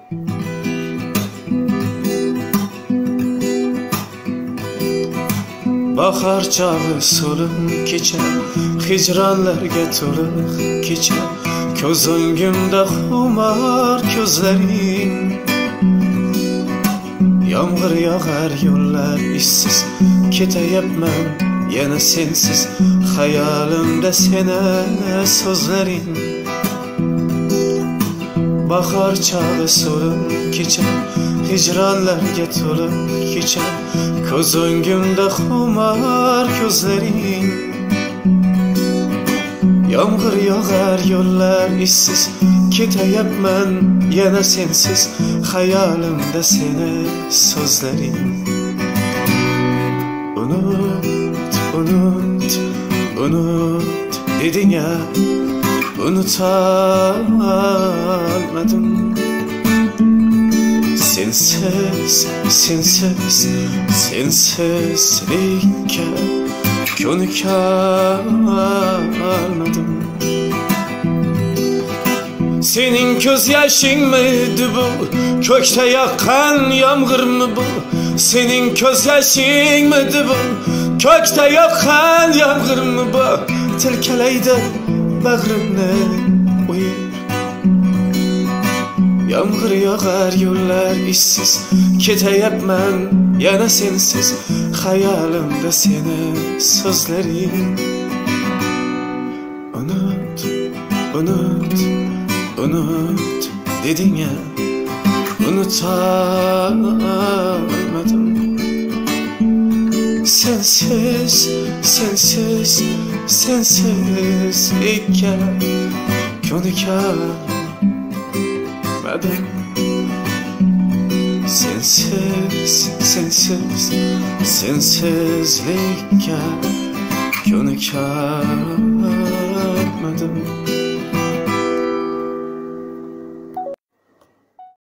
Bahar çağı solib kecha, hicranlarga to'liq kecha. Ko'z o'ngimda xumar ko'zlaring. Yomg'ir yog'ar yo'llar ishsiz, ketayapman yana sensiz. Xayolimda seni so'zlaring. Bahar çağı solib kecha, hicranlarga to'liq kecha. Ko'z o'ngimda xumar ko'zlaring. Yomg'ir yog'ar yo'llar ishsiz, ketayapman yana sensiz. Xayolimda seni so'zlaring. Unut, unut, unut deding ya, unutamadım. Sensiz, sensiz, sensizlikka ko'nikalmadim. Senin ko'z yoshingmidi bu, ko'kda yoqqan yomg'irmi bu? Senin ko'z yoshingmidi bu, ko'kda yoqqan yomg'irmi bu? Tilkalaydi bag'rimni o'yib. Yomg'ir yog'ar yo'llar ishsiz, ketayapman yana sensiz. Xayolimda seni so'zlaring. Unut, unut, unut deding ya, unutamadım. Sensiz, sensiz, sensizlikka ko'nikalmadim. Sensiz, sensiz, sensizlikka ko'nikalmadim.